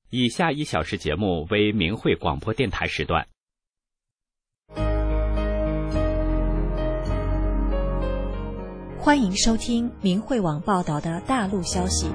以下1小时节目为明慧广播电台时段。 欢迎收听明慧网报道的大陆消息。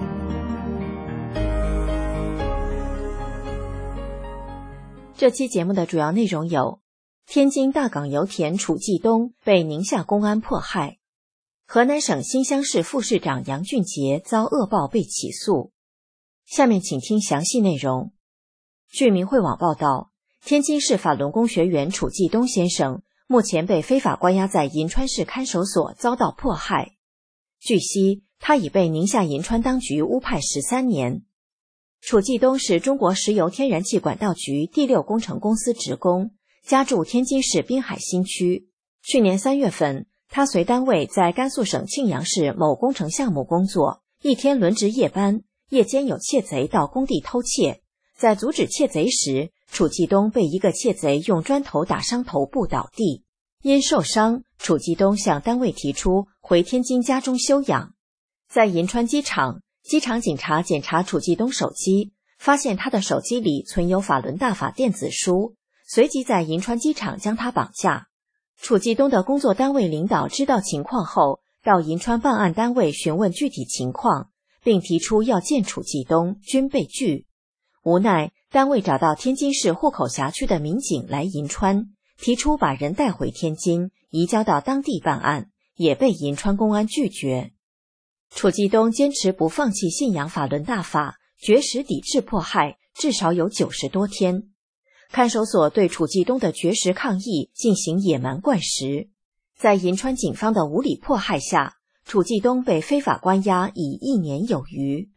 这期节目的主要内容有：天津大港油田楚继东被宁夏公安迫害，河南省新乡市副市长杨俊杰遭恶报被起诉。下面请听详细内容。据明慧网报道，天津市法轮功学员楚继东先生目前被非法关押在银川市看守所，遭到迫害。据悉，他已被宁夏银川当局乌判13年。楚继东是中国石油天然气管道局第6工程公司职工，家住天津市滨海新区。去年3月份，他随单位在甘肃省庆阳市某工程项目工作，一天轮值夜班，夜间有窃贼到工地偷窃。在阻止窃贼时，楚继东被一个窃贼用砖头打伤头部倒地。因受伤，楚继东向单位提出回天津家中休养。在银川机场，机场警察检查楚继东手机，发现他的手机里存有法轮大法电子书，随即在银川机场将他绑架。楚继东的工作单位领导知道情况后，到银川办案单位询问具体情况，并提出要见楚继东，均被拒。无奈，单位找到天津市户口辖区的民警来银川，提出把人带回天津，移交到当地办案，也被银川公安拒绝。楚继东坚持不放弃信仰法轮大法，绝食抵制迫害，至少有90多天。看守所对楚继东的绝食抗议进行野蛮灌食。在银川警方的无理迫害下，楚继东被非法关押已1年有余。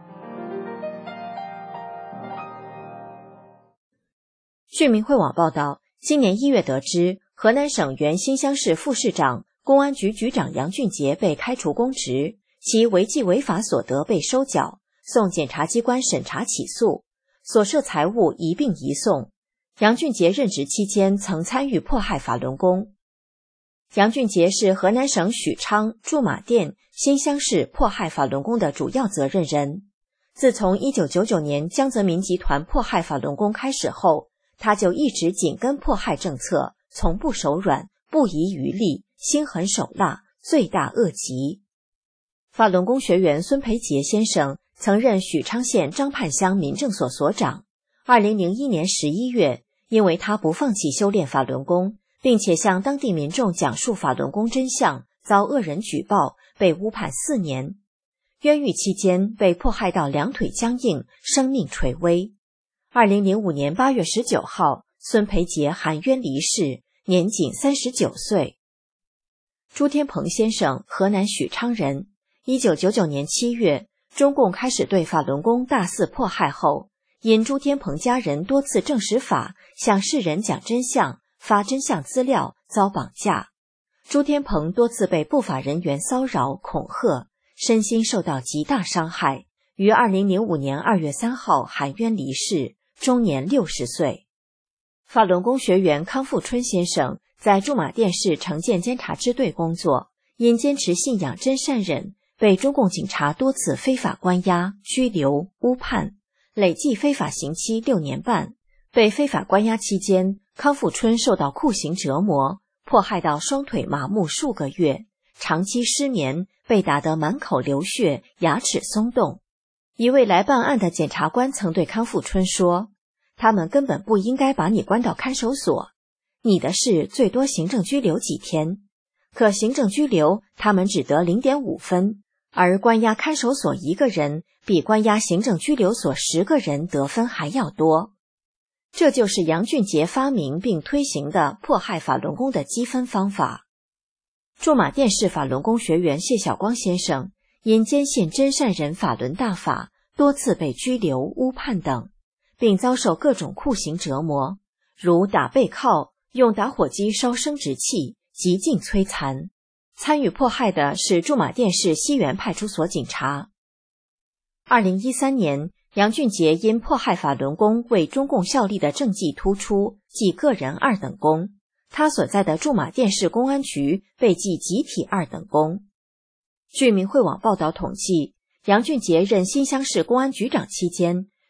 据明慧网报道，今年1月得知，河南省原新乡市副市长、公安局局长杨俊杰被开除公职，其违纪违法所得被收缴，送检察机关审查起诉，所涉财物一并移送。杨俊杰任职期间曾参与迫害法轮功。杨俊杰是河南省许昌、驻马店、新乡市迫害法轮功的主要责任人。自从1999年江泽民集团迫害法轮功开始后，他就一直紧跟迫害政策，从不手软，不遗余力，心狠手辣，罪大恶极。法轮功学员孙培杰先生曾任许昌县张畔乡民政所所长。2001年11月，因为他不放弃修炼法轮功，并且向当地民众讲述法轮功真相，遭恶人举报，被乌判4年。冤狱期间被迫害到2腿僵硬，生命垂危。2005年8月19号，孙培杰含冤离世，年仅39岁。朱天鹏先生，河南许昌人。1999年7月，中共开始对法轮功大肆迫害后，因朱天鹏家人多次证实法，向世人讲真相，发真相资料，遭绑架。朱天鹏多次被不法人员骚扰、恐吓，身心受到极大伤害，于2005年2月3号含冤离世，终年60岁。法轮功学员康富春先生在驻马店市城建监察支队工作，因坚持信仰真善忍，被中共警察多次非法关押、拘留、乌判，累计非法刑期6年半。被非法关押期间，康富春受到酷刑折磨，迫害到双腿麻木数个月，长期失眠，被打得满口流血，牙齿松动。一位来办案的检察官曾对康富春说，他们根本不应该把你关到看守所，你的事最多行政拘留几天，可行政拘留他们只得 0.5 分，而关押看守所1个人比关押行政拘留所10个人得分还要多。这就是杨俊杰发明并推行的迫害法轮功的积分方法。驻马店市法轮功学员谢晓光先生因坚信真善忍法轮大法，多次被拘留、乌判等，并遭受各种酷刑折磨，如打背靠、用打火机烧生殖器，极尽摧残。参与迫害的是驻马店市西园派出所警察。2013年，杨俊杰因迫害法轮功为中共效力的政绩突出，记个人2等功，他所在的驻马店市公安局被记集体2等功。据明慧网报道统计，杨俊杰任新乡市公安局长期间，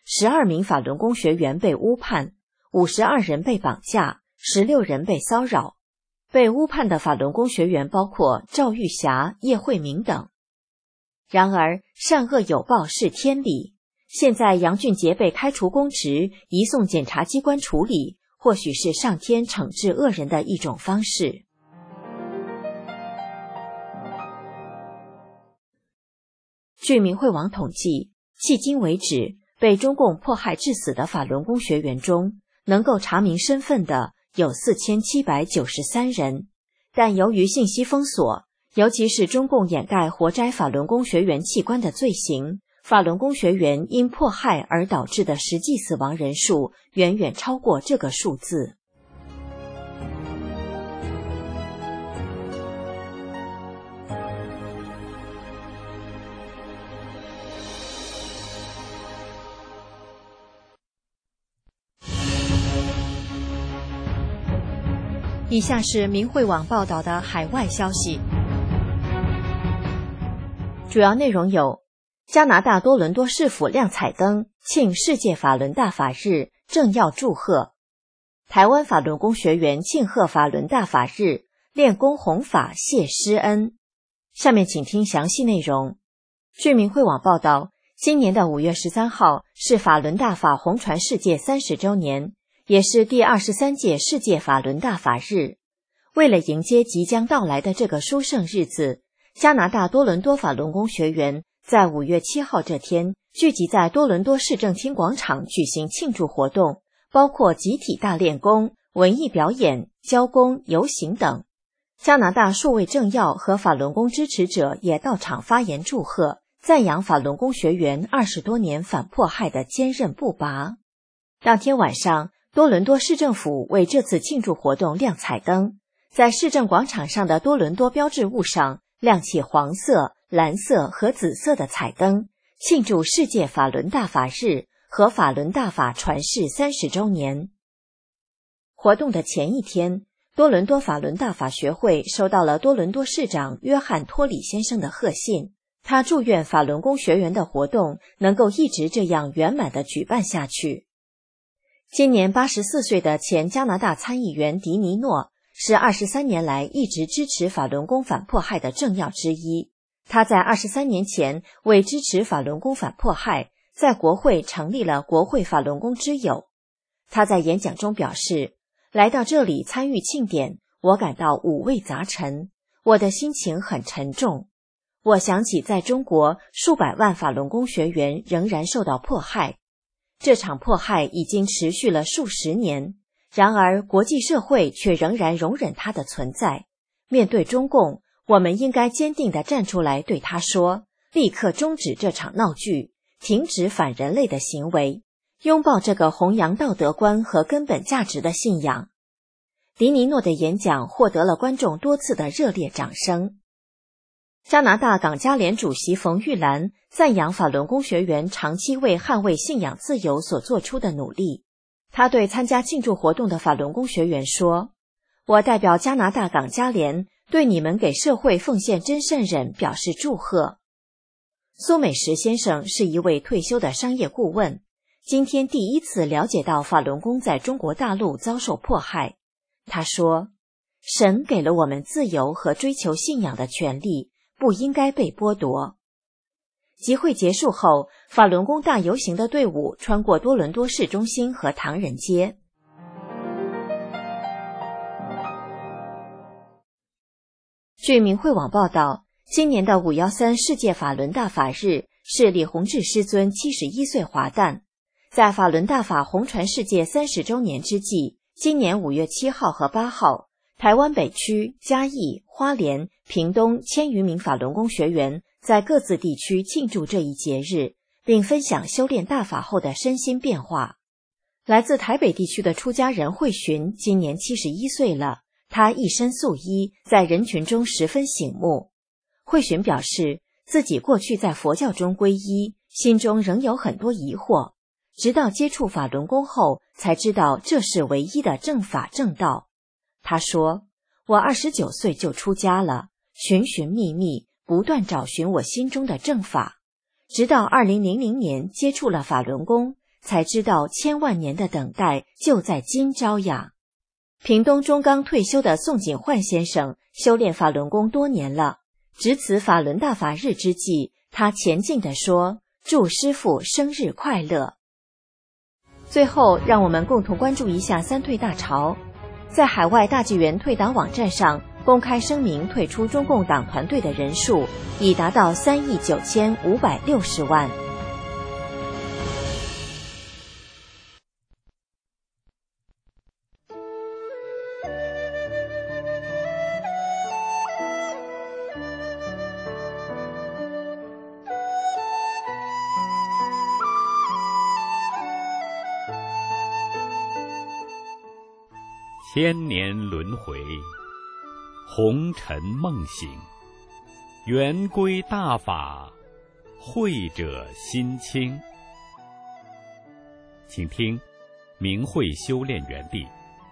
12名法轮功学员被误判，52人被绑架，16人被骚扰。被误判的法轮功学员包括赵玉霞、叶慧明等。然而，善恶有报是天理。现在杨俊杰被开除公职，移送检察机关处理，或许是上天惩治恶人的一种方式。据明慧网统计，迄今为止，被中共迫害致死的法轮功学员中，能够查明身份的有4793人，但由于信息封锁，尤其是中共掩盖活摘法轮功学员器官的罪行，法轮功学员因迫害而导致的实际死亡人数远远超过这个数字。以下是明慧网报道的海外消息，主要内容有：加拿大多伦多市府亮彩灯庆世界法轮大法日，政要祝贺；台湾法轮功学员庆贺法轮大法日，练功弘法谢师恩。下面请听详细内容。据明慧网报道，今年的5月13号是法轮大法弘传世界30周年，也是第23届世界法轮大法日。为了迎接即将到来的这个殊胜日子，加拿大多伦多法轮功学员在5月7号这天聚集在多伦多市政厅广场举行庆祝活动，包括集体大练功、文艺表演、交功、游行等。加拿大数位政要和法轮功支持者也到场发言祝贺，赞扬法轮功学员20多年反迫害的坚韧不拔。当天晚上，多伦多市政府为这次庆祝活动亮彩灯，在市政广场上的多伦多标志物上亮起黄色、蓝色和紫色的彩灯，庆祝世界法轮大法日和法轮大法传世30周年。活动的前一天，多伦多法轮大法学会收到了多伦多市长约翰·托里先生的贺信，他祝愿法轮功学员的活动能够一直这样圆满地举办下去。今年84岁的前加拿大参议员迪尼诺是23年来一直支持法轮功反迫害的政要之一。他在23年前为支持法轮功反迫害，在国会成立了国会法轮功之友。他在演讲中表示，来到这里参与庆典，我感到五味杂陈，我的心情很沉重。我想起在中国数百万法轮功学员仍然受到迫害，这场迫害已经持续了数十年，然而国际社会却仍然容忍它的存在。面对中共，我们应该坚定地站出来对他说，立刻终止这场闹剧，停止反人类的行为，拥抱这个弘扬道德观和根本价值的信仰。迪尼诺的演讲获得了观众多次的热烈掌声。加拿大港加联主席冯玉兰赞扬法轮功学员长期为捍卫信仰自由所做出的努力。他对参加庆祝活动的法轮功学员说，我代表加拿大港加联对你们给社会奉献真善忍表示祝贺。苏美石先生是一位退休的商业顾问，今天第一次了解到法轮功在中国大陆遭受迫害。他说，神给了我们自由和追求信仰的权利，不应该被剥夺。集会结束后，法轮功大游行的队伍穿过多伦多市中心和唐人街。据明慧网报道，今年的513世界法轮大法日是李洪志师尊71岁华诞。在法轮大法弘传世界30周年之际，今年5月7号和8号，台湾北区、嘉义、花莲、屏东1000余名法轮功学员在各自地区庆祝这一节日，并分享修炼大法后的身心变化。来自台北地区的出家人慧寻今年71岁了，他一身素衣，在人群中十分醒目。慧寻表示，自己过去在佛教中皈依，心中仍有很多疑惑，直到接触法轮功后，才知道这是唯一的正法正道。他说，我29岁就出家了，寻寻觅觅，不断找寻我心中的正法，直到2000年接触了法轮功， 才知道千万年的等待就在今朝呀。屏东中钢退休的宋景焕先生修炼法轮功多年了，值此法轮大法日之际，他虔敬地说：祝师父生日快乐。最后让我们共同关注一下三退大潮。在海外大纪元退党网站上公开声明退出中共党团队的人数已达到3.9560亿。 千年轮回，红尘梦醒，圆规大法，慧者心清。请听明慧修炼园地。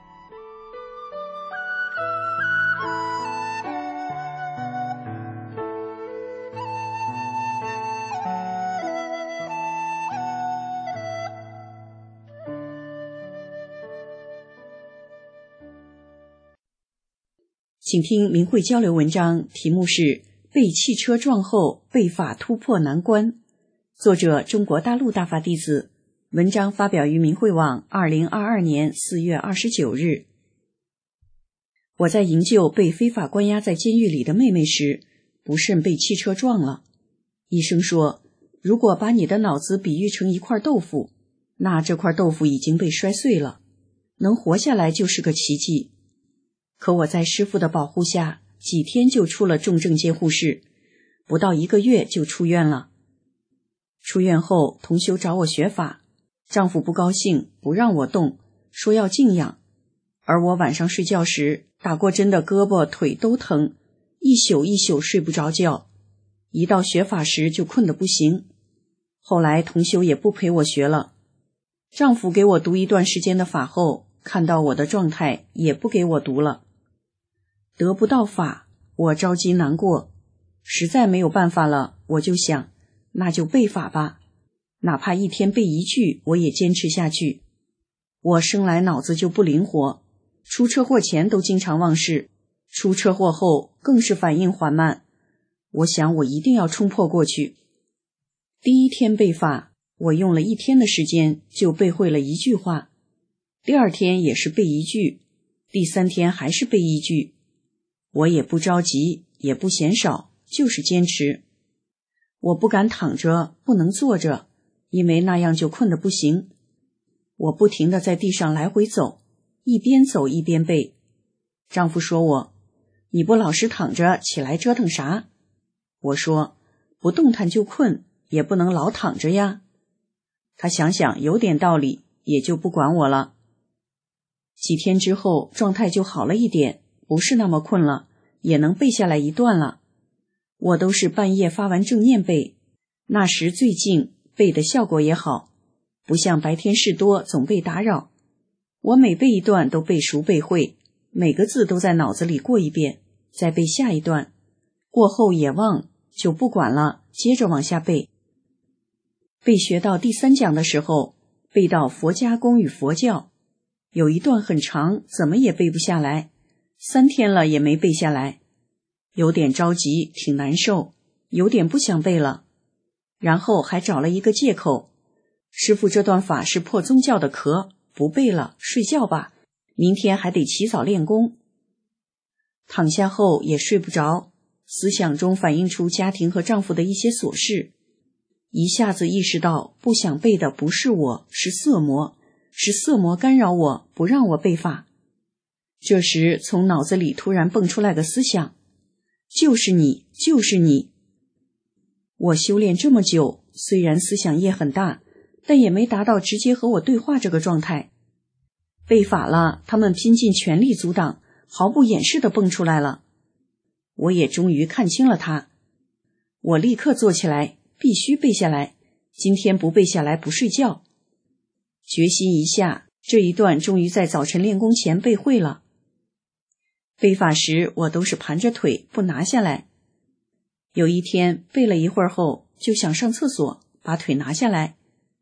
请听明慧交流文章，题目是被汽车撞后被法突破难关，作者中国大陆大法弟子，文章发表于明慧网2022年4月29日。我在营救被非法关押在监狱里的妹妹时，不慎被汽车撞了。医生说，如果把你的脑子比喻成一块豆腐，那这块豆腐已经被摔碎了，能活下来就是个奇迹。可我在师父的保护下，几天就出了重症监护室，不到1个月就出院了。出院后，同修找我学法，丈夫不高兴，不让我动，说要静养。而我晚上睡觉时，打过针的胳膊腿都疼，一宿一宿睡不着觉，一到学法时就困得不行。后来同修也不陪我学了，丈夫给我读一段时间的法后，看到我的状态，也不给我读了。得不到法，我着急难过，实在没有办法了，我就想，那就背法吧，哪怕一天背1句，我也坚持下去。我生来脑子就不灵活，出车祸前都经常忘事，出车祸后更是反应缓慢。我想我一定要冲破过去。第一天背法，我用了1天的时间就背会了1句话，第2天也是背1句，第3天还是背1句。我也不着急，也不嫌少，就是坚持。我不敢躺着，不能坐着，因为那样就困得不行。我不停地在地上来回走，一边走一边背。丈夫说我，你不老实躺着，起来折腾啥？我说，不动弹就困，也不能老躺着呀。他想想有点道理，也就不管我了。几天之后，状态就好了一点，不是那么困了，也能背下来1段了。我都是半夜发完正念背，那时最静，背的效果也好，不像白天事多总被打扰。我每背1段都背熟背会，每个字都在脑子里过一遍，再背下一段，过后也忘，就不管了，接着往下背。背学到第3讲的时候，背到佛家功与佛教，有一段很长，怎么也背不下来，3天了也没背下来，有点着急，挺难受，有点不想背了。然后还找了一个借口，师父这段法是破宗教的壳，不背了，睡觉吧，明天还得起早练功。躺下后也睡不着，思想中反映出家庭和丈夫的一些琐事，一下子意识到不想背的不是我，是色魔，是色魔干扰我，不让我背法。这时从脑子里突然蹦出来个思想，就是你，就是你。我修炼这么久，虽然思想业很大，但也没达到直接和我对话这个状态。背法了，他们拼尽全力阻挡，毫不掩饰地蹦出来了。我也终于看清了他，我立刻坐起来，必须背下来，今天不背下来不睡觉。决心一下，这一段终于在早晨练功前背会了。背法时我都是盘着腿不拿下来，有一天背了一会儿后就想上厕所，把腿拿下来，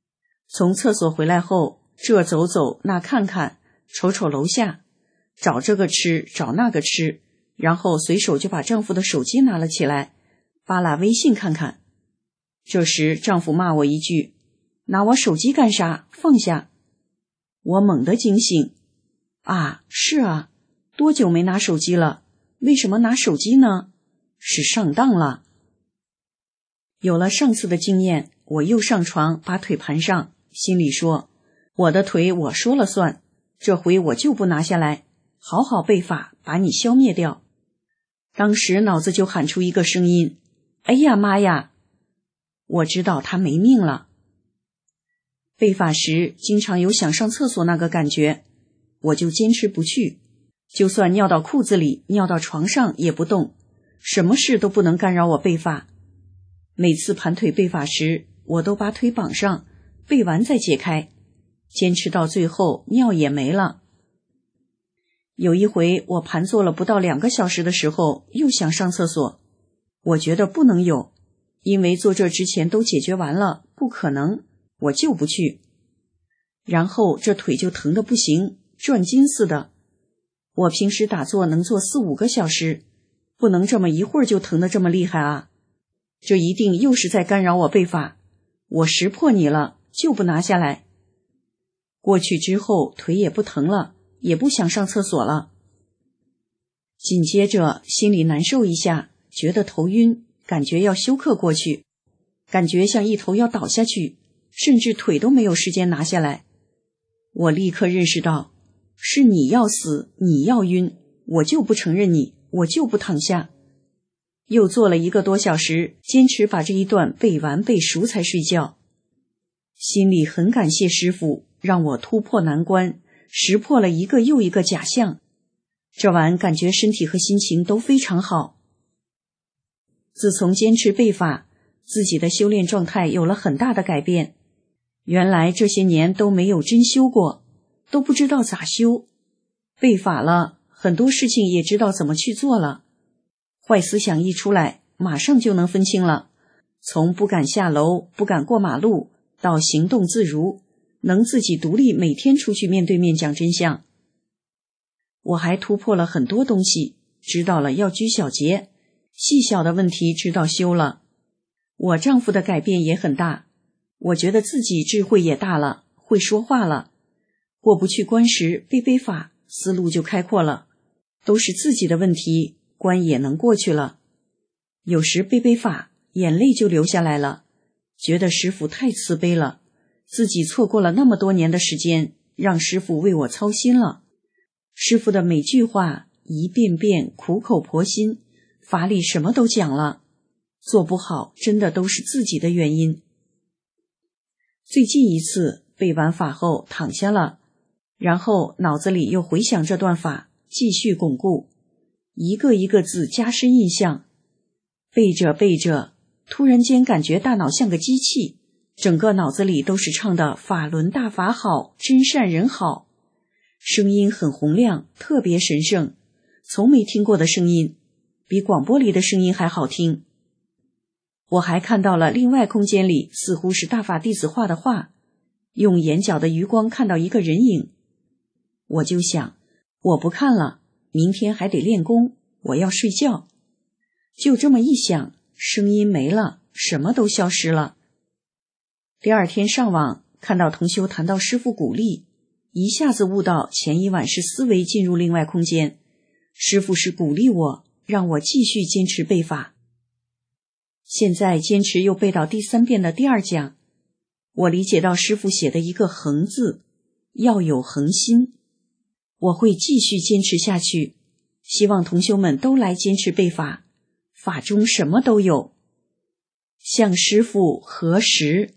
从厕所回来后，这走走那看看，瞅瞅楼下，找这个吃找那个吃，然后随手就把丈夫的手机拿了起来，扒拉微信看看。这时丈夫骂我一句：拿我手机干啥？放下！我猛地惊醒，是啊，多久没拿手机了？为什么拿手机呢？是上当了。有了上次的经验，我又上床把腿盘上，心里说，我的腿我说了算，这回我就不拿下来，好好背法把你消灭掉。当时脑子就喊出一个声音，哎呀妈呀！我知道他没命了。背法时经常有想上厕所那个感觉，我就坚持不去，就算尿到裤子里尿到床上也不动，什么事都不能干扰我背法。每次盘腿背法时，我都把腿绑上，背完再解开，坚持到最后尿也没了。有一回我盘坐了不到2个小时的时候，又想上厕所，我觉得不能有，因为做这之前都解决完了，不可能，我就不去。然后这腿就疼得不行，转筋似的。我平时打坐能坐4、5个小时，不能这么一会儿就疼得这么厉害啊！这一定又是在干扰我背法，我识破你了，就不拿下来。过去之后腿也不疼了，也不想上厕所了。紧接着心里难受一下，觉得头晕，感觉要休克过去，感觉像一头要倒下去，甚至腿都没有时间拿下来。我立刻认识到，是你要死，你要晕，我就不承认你，我就不躺下。又坐了1个多小时，坚持把这一段背完背熟才睡觉。心里很感谢师父，让我突破难关，识破了一个又一个假象。这晚感觉身体和心情都非常好。自从坚持背法，自己的修炼状态有了很大的改变。原来这些年都没有真修过，都不知道咋修。背法了，很多事情也知道怎么去做了。坏思想一出来，马上就能分清了，从不敢下楼，不敢过马路，到行动自如，能自己独立每天出去面对面讲真相。我还突破了很多东西，知道了要拘小节，细小的问题知道修了。我丈夫的改变也很大，我觉得自己智慧也大了，会说话了。过不去关时背法，思路就开阔了，都是自己的问题，关也能过去了。有时背法，眼泪就流下来了，觉得师父太慈悲了，自己错过了那么多年的时间，让师父为我操心了。师父的每句话一遍遍苦口婆心，法理什么都讲了，做不好真的都是自己的原因。最近一次背完法后躺下了，然后脑子里又回想这段法，继续巩固，一个一个字加深印象。背着背着，突然间感觉大脑像个机器，整个脑子里都是唱的法轮大法好，真善人好，声音很洪亮，特别神圣，从没听过的声音，比广播里的声音还好听。我还看到了另外空间里似乎是大法弟子画的画，用眼角的余光看到一个人影。我就想，我不看了，明天还得练功，我要睡觉。就这么一想，声音没了，什么都消失了。第二天上网看到同修谈到师父鼓励，一下子悟到前一晚是思维进入另外空间，师父是鼓励我，让我继续坚持背法。现在坚持又背到第3遍的第2讲，我理解到师父写的一个恒字，要有恒心。我会继续坚持下去，希望同修们都来坚持背法，法中什么都有。向师父核实。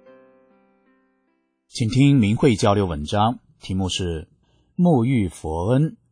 请听明慧交流文章，题目是沐浴佛恩，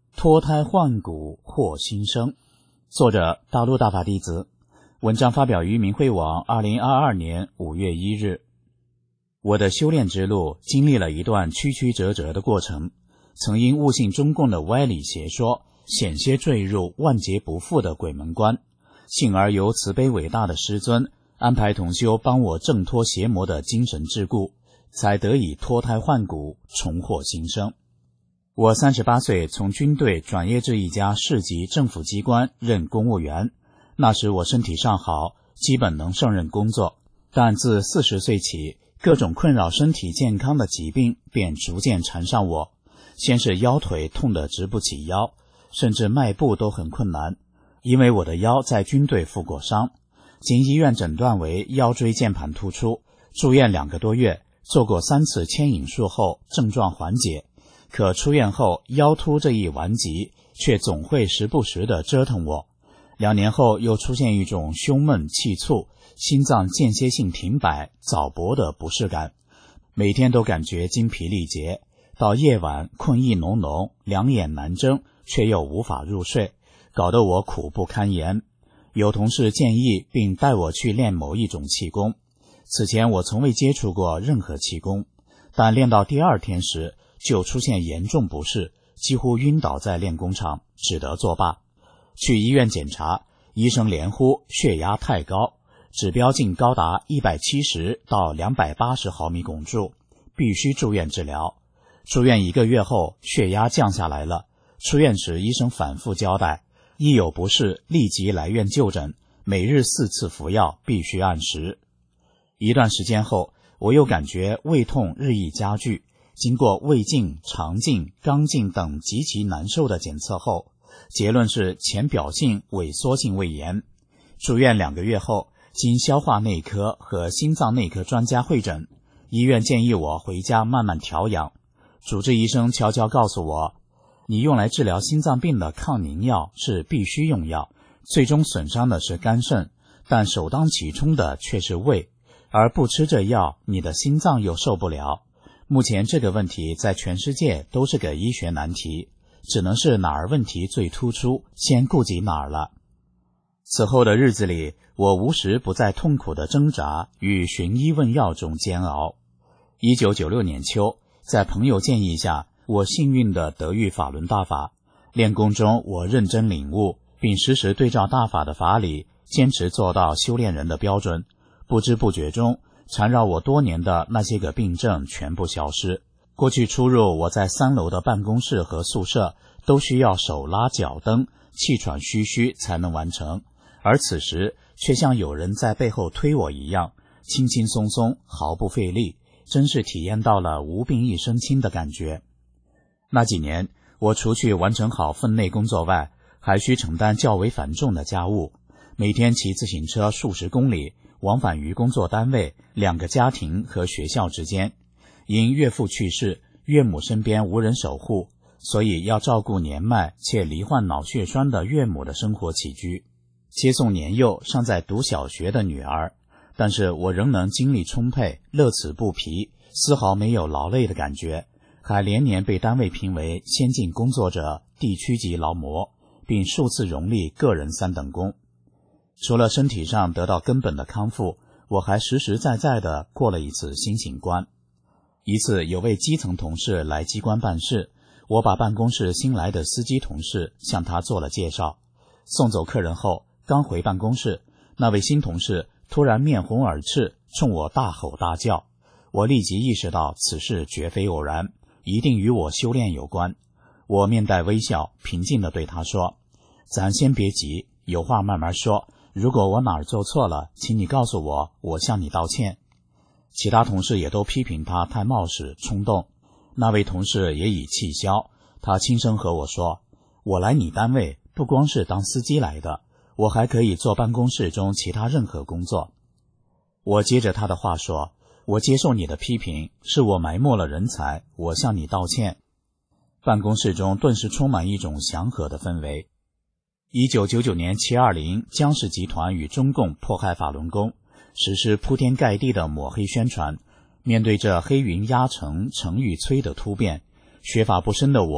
脱胎换骨获新生。作者大陆大法弟子，文章发表于明慧网2022年5月1日。我的修炼之路经历了一段曲曲折折的过程，曾因误信中共的歪理邪说，险些坠入万劫不复的鬼门关，幸而由慈悲伟大的师尊安排同修帮我挣脱邪魔的精神桎梏，才得以脱胎换骨，重获新生。我38岁从军队转业至一家市级政府机关任公务员，那时我身体尚好，基本能胜任工作，但自40岁起，各种困扰身体健康的疾病便逐渐缠上我。先是腰腿痛得直不起腰，甚至迈步都很困难，因为我的腰在军队负过伤，经医院诊断为腰椎间盘突出，住院2个多月，做过3次牵引术后症状缓解，可出院后腰突这一顽疾却总会时不时地折腾我。2年后又出现一种胸闷气促、心脏间歇性停摆、早搏的不适感，每天都感觉精疲力竭，到夜晚困意浓浓，两眼难睁，却又无法入睡，搞得我苦不堪言。有同事建议并带我去练某一种气功，此前我从未接触过任何气功，但练到第2天时就出现严重不适，几乎晕倒在练功场，只得作罢。去医院检查，医生连呼血压太高，指标竟高达170到280毫米汞柱，必须住院治疗。住院1个月后，血压降下来了。出院时医生反复交代，一有不适立即来院就诊，每日4次服药，必须按时。一段时间后，我又感觉胃痛日益加剧，经过胃镜、肠镜、肛镜等极其难受的检测后，结论是浅表性萎缩性胃炎。住院2个月后，经消化内科和心脏内科专家会诊，医院建议我回家慢慢调养。主治医生悄悄告诉我，你用来治疗心脏病的抗凝药是必须用药，最终损伤的是肝肾，但首当其冲的却是胃，而不吃这药，你的心脏又受不了。目前这个问题在全世界都是个医学难题，只能是哪儿问题最突出，先顾及哪儿了。此后的日子里，我无时不在痛苦的挣扎与寻医问药中煎熬。1996年秋，在朋友建议下，我幸运地得遇法轮大法。练功中我认真领悟，并时时对照大法的法理，坚持做到修炼人的标准。不知不觉中，缠绕我多年的那些个病症全部消失。过去出入我在3楼的办公室和宿舍，都需要手拉脚蹬，气喘吁吁才能完成，而此时却像有人在背后推我一样，轻轻松松，毫不费力，真是体验到了无病一身轻的感觉。那几年，我除去完成好分内工作外，还需承担较为繁重的家务，每天骑自行车数十公里，往返于工作单位、2个家庭和学校之间。因岳父去世，岳母身边无人守护，所以要照顾年迈且罹患脑血栓的岳母的生活起居，接送年幼尚在读小学的女儿。但是我仍能精力充沛，乐此不疲，丝毫没有劳累的感觉，还连年被单位评为先进工作者、地区级劳模，并数次荣立个人3等功。除了身体上得到根本的康复，我还实实在在地过了一次新型关。一次有位基层同事来机关办事，我把办公室新来的司机同事向他做了介绍。送走客人后，刚回办公室，那位新同事突然面红耳赤，冲我大吼大叫。我立即意识到此事绝非偶然，一定与我修炼有关。我面带微笑，平静地对他说，咱先别急，有话慢慢说，如果我哪儿做错了，请你告诉我，我向你道歉。其他同事也都批评他太冒失冲动，那位同事也已气消，他轻声和我说，我来你单位不光是当司机来的，我还可以做办公室中其他任何工作。我接着他的话说，我接受你的批评，是我埋没了人才，我向你道歉。办公室中顿时充满一种祥和的氛围。1999年720，江氏集团与中共迫害法轮功，实施铺天盖地的抹黑宣传。面对这黑云压城、城欲摧的突变，学法不深的我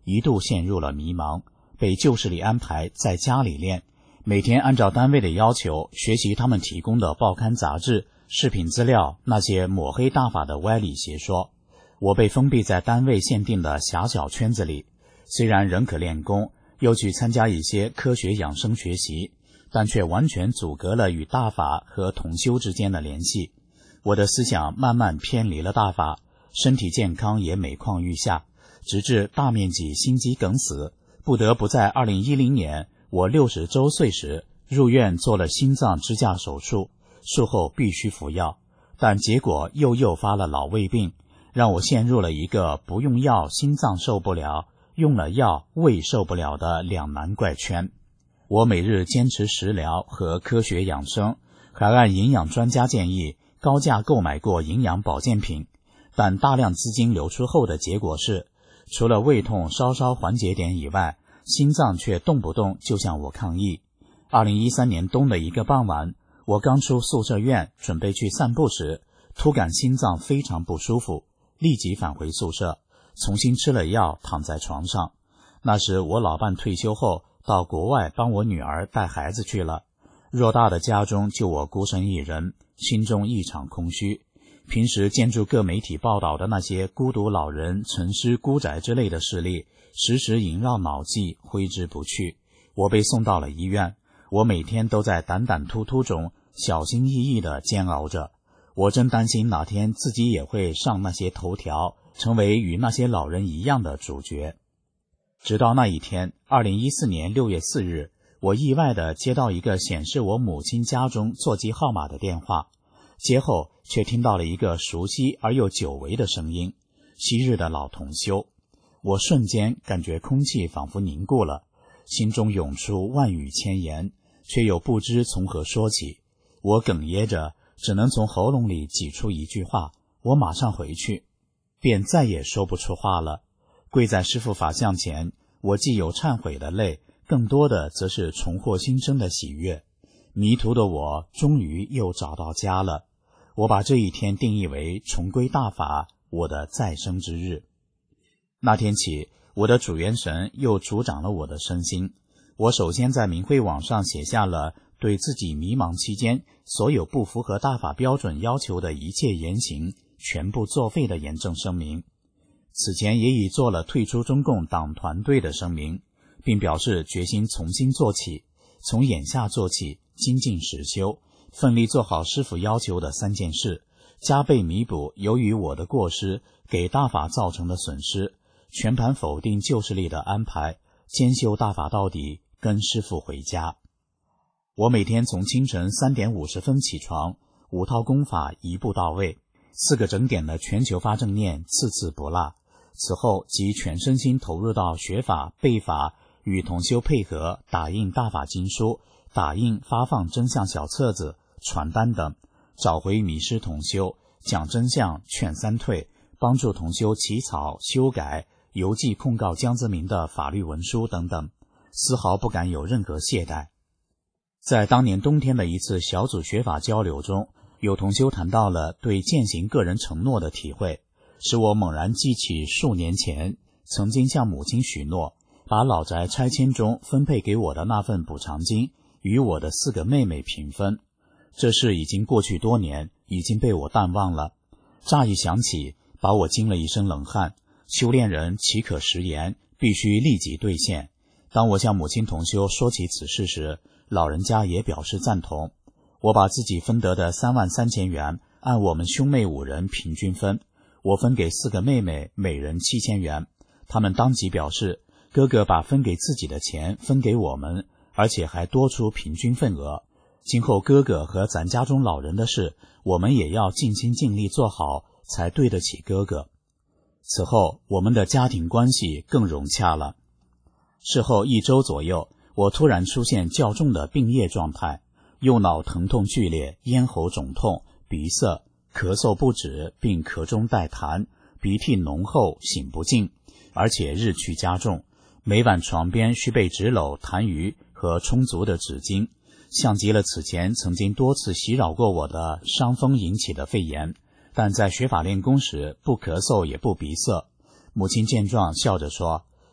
一度陷入了迷茫，被旧势力安排在家里练，每天按照单位的要求学习他们提供的报刊杂志、视频资料，那些抹黑大法的歪理邪说。我被封闭在单位限定的狭小圈子里，虽然仍可练功，又去参加一些科学养生学习，但却完全阻隔了与大法和同修之间的联系。我的思想慢慢偏离了大法，身体健康也每况愈下，直至大面积心肌梗死，不得不在2010年我60周岁时入院做了心脏支架手术，术后必须服药，但结果又诱发了老胃病，让我陷入了一个不用药心脏受不了，用了药胃受不了的两难怪圈。我每日坚持食疗和科学养生，还按营养专家建议高价购买过营养保健品，但大量资金流出后的结果是，除了胃痛稍稍缓解点以外，心脏却动不动就向我抗议。2013年冬的一个傍晚，我刚出宿舍院准备去散步时，突感心脏非常不舒服，立即返回宿舍，重新吃了药，躺在床上。那时我老伴退休后到国外帮我女儿带孩子去了，偌大的家中就我孤身一人，心中异常空虚。平时见诸各媒体报道的那些孤独老人、沉尸孤宅之类的事例，时时萦绕脑际，挥之不去。我被送到了医院，我每天都在胆胆突突中小心翼翼地煎熬着。我真担心哪天自己也会上那些头条，成为与那些老人一样的主角。直到那一天，2014年6月4日，我意外地接到一个显示我母亲家中座机号码的电话，接后却听到了一个熟悉而又久违的声音，昔日的老同修。我瞬间感觉空气仿佛凝固了，心中涌出万语千言，却又不知从何说起。我哽咽着，只能从喉咙里挤出一句话：我马上回去，便再也说不出话了。跪在师父法像前，我既有忏悔的泪，更多的则是重获新生的喜悦。迷途的我终于又找到家了。我把这一天定义为重归大法，我的再生之日。那天起，我的主元神又主掌了我的身心。我首先在明慧网上写下了对自己迷茫期间所有不符合大法标准要求的一切言行全部作废的严正声明。此前也已做了退出中共党团队的声明，并表示决心重新做起，从眼下做起，精进实修，奋力做好师父要求的3件事，加倍弥补由于我的过失给大法造成的损失，全盘否定旧势力的安排，兼修大法到底，跟师父回家。我每天从清晨3点50分起床，5套功法一步到位，4个整点的全球发正念次次不落。此后即全身心投入到学法、背法，与同修配合打印大法经书，打印发放真相小册子、传单等，找回迷失同修，讲真相，劝3退，帮助同修起草、修改、邮寄控告江泽民的法律文书等等，丝毫不敢有任何懈怠。在当年冬天的一次小组学法交流中，有同修谈到了对践行个人承诺的体会，使我猛然记起数年前曾经向母亲许诺，把老宅拆迁中分配给我的那份补偿金与我的4个妹妹平分。这事已经过去多年，已经被我淡忘了。乍一想起，把我惊了一身冷汗。修炼人岂可食言，必须立即兑现。当我向母亲同修说起此事时，老人家也表示赞同。我把自己分得的33000元按我们兄妹5人平均分，我分给4个妹妹每人7000元。他们当即表示，哥哥把分给自己的钱分给我们，而且还多出平均份额。今后哥哥和咱家中老人的事，我们也要尽心尽力做好，才对得起哥哥。此后我们的家庭关系更融洽了。事后1周左右，我突然出现较重的病液状态，右脑疼痛剧烈，咽喉肿痛，鼻塞，咳嗽不止，并咳中带痰，鼻涕浓厚，擤不尽，而且日趋加重。每晚床边需备纸篓、痰盂和充足的纸巾，像极了此前曾经多次袭扰过我的伤风引起的肺炎，但在学法练功时不咳嗽也不鼻塞。母亲见状笑着说，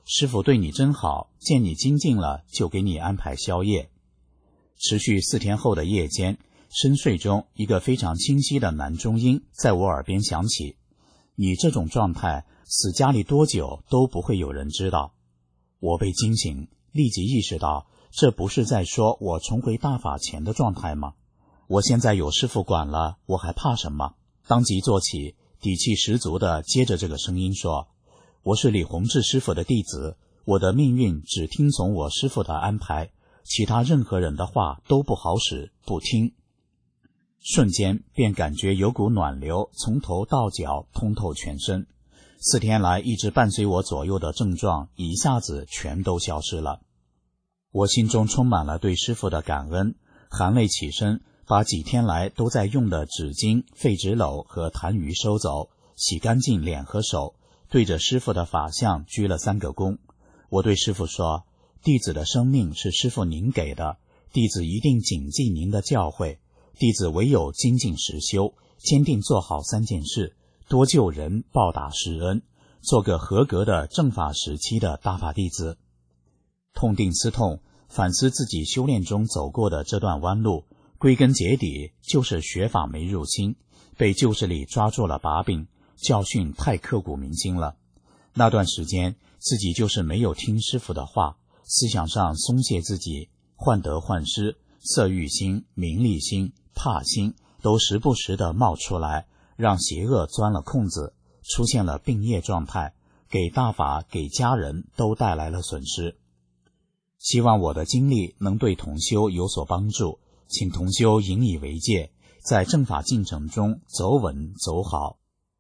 师傅对你真好，见你精进了就给你安排宵夜。持续4天后的夜间，深睡中一个非常清晰的男中音在我耳边响起，你这种状态死家里多久都不会有人知道。我被惊醒，立即意识到这不是在说我重回大法前的状态吗？我现在有师傅管了，我还怕什么？当即坐起，底气十足地接着这个声音说，我是李洪志师傅的弟子，我的命运只听从我师傅的安排，其他任何人的话都不好使，不听。瞬间便感觉有股暖流从头到脚通透全身，4天来一直伴随我左右的症状一下子全都消失了。我心中充满了对师父的感恩，含泪起身，把几天来都在用的纸巾、废纸篓和痰盂收走，洗干净脸和手，对着师父的法像鞠了3个躬。我对师父说，弟子的生命是师父您给的，弟子一定谨记您的教诲，弟子唯有精进实修，坚定做好3件事，多救人，报答师恩，做个合格的正法时期的大法弟子。痛定思痛，反思自己修炼中走过的这段弯路，归根结底就是学法没入心，被旧势力抓住了把柄，教训太刻骨铭心了。那段时间自己就是没有听师父的话，思想上松懈自己，患得患失，色欲心、名利心、怕心都时不时地冒出来，让邪恶钻了空子，出现了病业状态，给大法给家人都带来了损失。希望我的经历能对同修有所帮助，请同修引以为戒，在正法进程中走稳走好。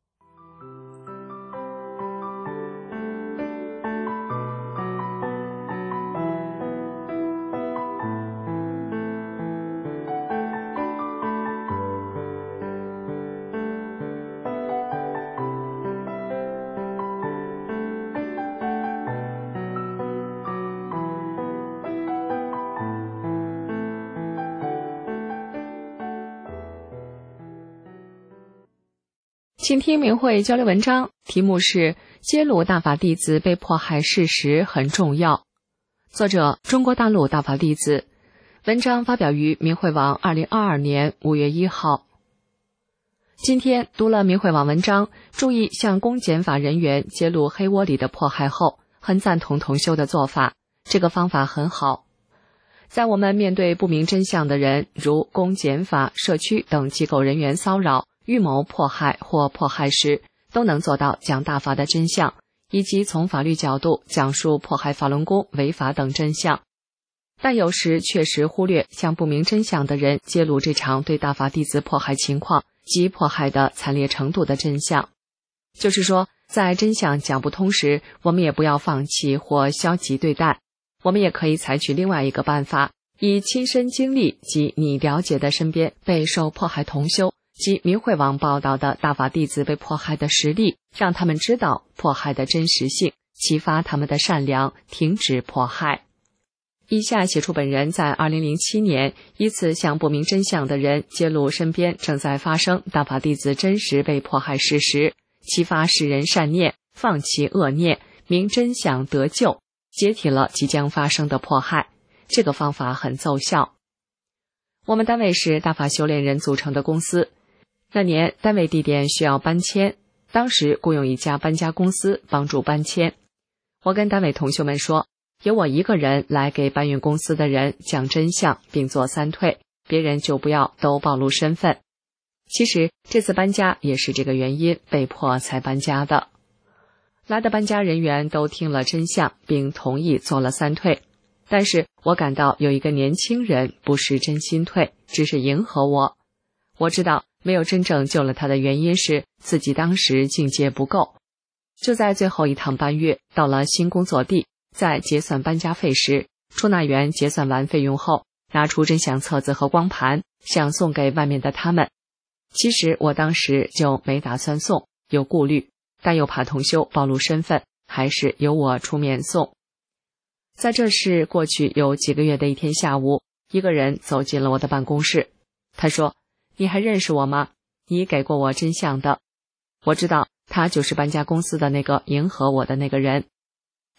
请听明慧交流文章，题目是揭露大法弟子被迫害事实很重要，作者中国大陆大法弟子，文章发表于明慧网2022年5月1号。今天读了明慧网文章，注意向公检法人员揭露黑窝里的迫害后，很赞同同修的做法，这个方法很好。在我们面对不明真相的人，如公检法、社区等机构人员骚扰、预谋迫害或迫害时，都能做到讲大法的真相，以及从法律角度讲述迫害法轮功违法等真相。但有时确实忽略向不明真相的人揭露这场对大法弟子迫害情况及迫害的惨烈程度的真相。就是说，在真相讲不通时，我们也不要放弃或消极对待，我们也可以采取另外一个办法，以亲身经历及你了解的身边备受迫害同修及明慧网报道的大法弟子被迫害的实例，让他们知道迫害的真实性，启发他们的善良，停止迫害。以下写出本人在2007年依次向不明真相的人揭露身边正在发生大法弟子真实被迫害事实，启发世人善念，放弃恶念，明真相得救，解体了即将发生的迫害。这个方法很奏效。我们单位是大法修炼人组成的公司，那年单位地点需要搬迁，当时雇佣一家搬家公司帮助搬迁。我跟单位同修们说，由我一个人来给搬运公司的人讲真相，并做3退，别人就不要都暴露身份。其实这次搬家也是这个原因，被迫才搬家的。来的搬家人员都听了真相，并同意做了3退。但是我感到有一个年轻人不是真心退，只是迎合我。我知道没有真正救了他的原因是自己当时境界不够。就在最后一趟搬运，到了新工作地，在结算搬家费时，出纳员结算完费用后，拿出真相册子和光盘，想送给外面的他们。其实我当时就没打算送，有顾虑，但又怕同修暴露身份，还是由我出面送。在这事过去有几个月的一天下午，一个人走进了我的办公室。他说，你还认识我吗？你给过我真相的。我知道他就是搬家公司的那个迎合我的那个人。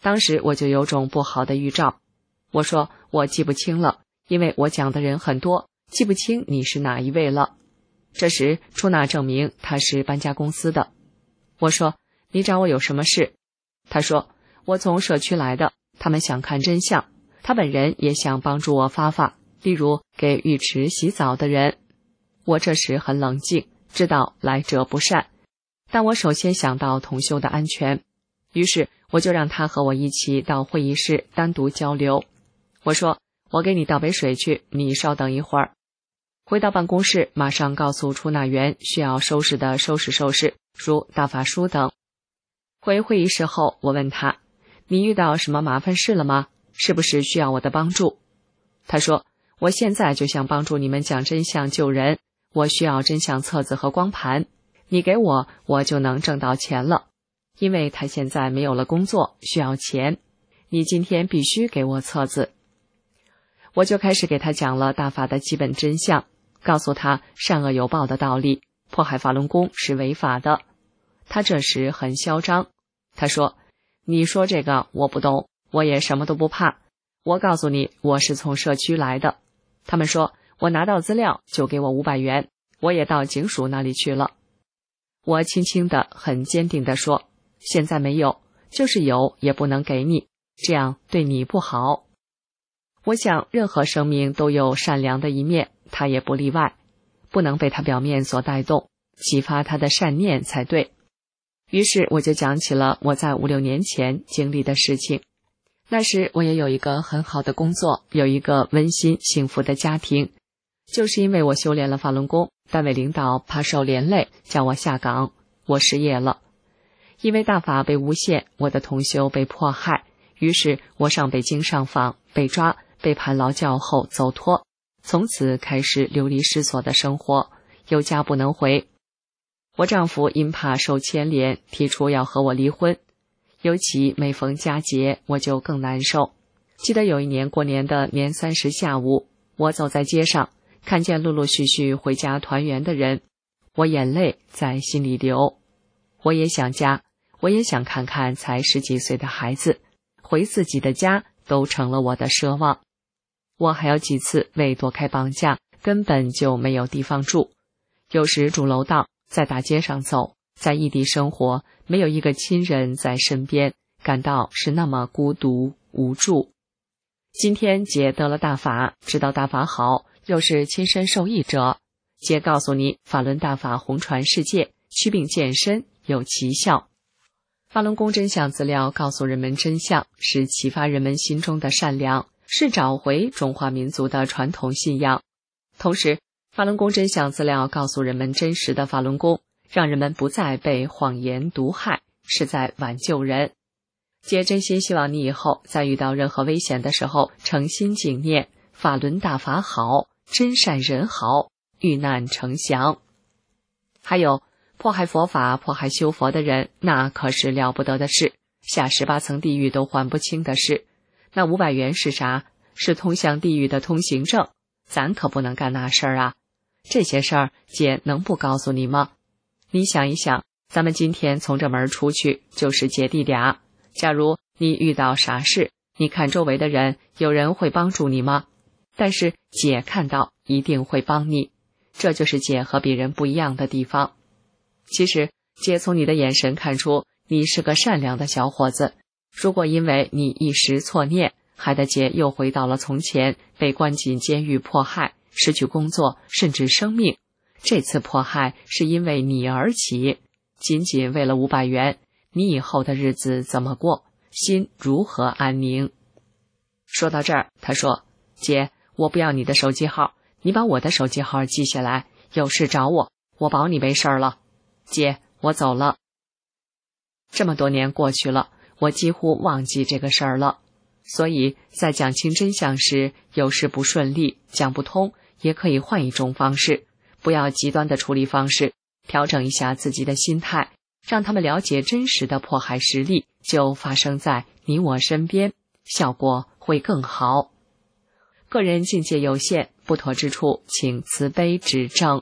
当时我就有种不好的预兆。我说我记不清了，因为我讲的人很多，记不清你是哪一位了。这时出纳证明他是搬家公司的。我说你找我有什么事？他说我从社区来的，他们想看真相，他本人也想帮助我发，例如给浴池洗澡的人。我这时很冷静，知道来者不善，但我首先想到同修的安全，于是我就让他和我一起到会议室单独交流。我说我给你倒杯水去，你稍等一会儿。回到办公室，马上告诉出纳员需要收拾的收拾，如大法书等。回会议室后，我问他，你遇到什么麻烦事了吗？是不是需要我的帮助？他说，我现在就想帮助你们讲真相救人，我需要真相册子和光盘，你给我，我就能挣到钱了。因为他现在没有了工作，需要钱，你今天必须给我册子。我就开始给他讲了大法的基本真相，告诉他善恶有报的道理，迫害法轮功是违法的。他这时很嚣张，他说，你说这个我不懂，我也什么都不怕，我告诉你，我是从社区来的。他们说我拿到资料就给我500元，我也到警署那里去了。我轻轻的很坚定地说，现在没有，就是有也不能给你，这样对你不好。我想任何生命都有善良的一面，他也不例外，不能被他表面所带动，启发他的善念才对。于是我就讲起了我在5、6年前经历的事情。那时我也有一个很好的工作，有一个温馨幸福的家庭，就是因为我修炼了法轮功，单位领导怕受连累，叫我下岗，我失业了。因为大法被诬陷，我的同修被迫害，于是我上北京上访，被抓，被判劳教后走脱，从此开始流离失所的生活，有家不能回。我丈夫因怕受牵连，提出要和我离婚，尤其每逢佳节，我就更难受。记得有一年过年的年30下午，我走在街上，看见陆陆续续回家团圆的人，我眼泪在心里流。我也想家，我也想看看才10几岁的孩子，回自己的家都成了我的奢望。我还有几次为躲开绑架，根本就没有地方住，有时住楼道，在大街上走，在异地生活，没有一个亲人在身边，感到是那么孤独无助。今天姐得了大法，知道大法好，又是亲身受益者，姐告诉你，法轮大法红传世界，祛病健身有奇效。法轮功真相资料告诉人们真相，是启发人们心中的善良，是找回中华民族的传统信仰。同时，法轮功真相资料告诉人们真实的法轮功，让人们不再被谎言毒害，是在挽救人。姐真心希望你以后在遇到任何危险的时候，诚心敬念法轮大法好，真善人好，遇难成祥。还有迫害佛法、迫害修佛的人，那可是了不得的事，下18层地狱都还不清的事。那500元是啥？是通向地狱的通行证，咱可不能干那事儿啊！这些事儿姐能不告诉你吗？你想一想，咱们今天从这门出去就是姐弟俩，假如你遇到啥事，你看周围的人，有人会帮助你吗？但是姐看到一定会帮你，这就是姐和别人不一样的地方。其实姐从你的眼神看出你是个善良的小伙子，如果因为你一时错念，害得姐又回到了从前，被关进监狱迫害，失去工作，甚至生命，这次迫害是因为你而起，仅仅为了500元，你以后的日子怎么过？心如何安宁？说到这儿，他说，姐，我不要你的手机号，你把我的手机号记下来，有事找我，我保你没事了。姐，我走了。这么多年过去了，我几乎忘记这个事儿了。所以在讲清真相时，有时不顺利，讲不通，也可以换一种方式，不要极端的处理方式，调整一下自己的心态，让他们了解真实的迫害实例就发生在你我身边，效果会更好。个人境界有限，不妥之处请慈悲指正。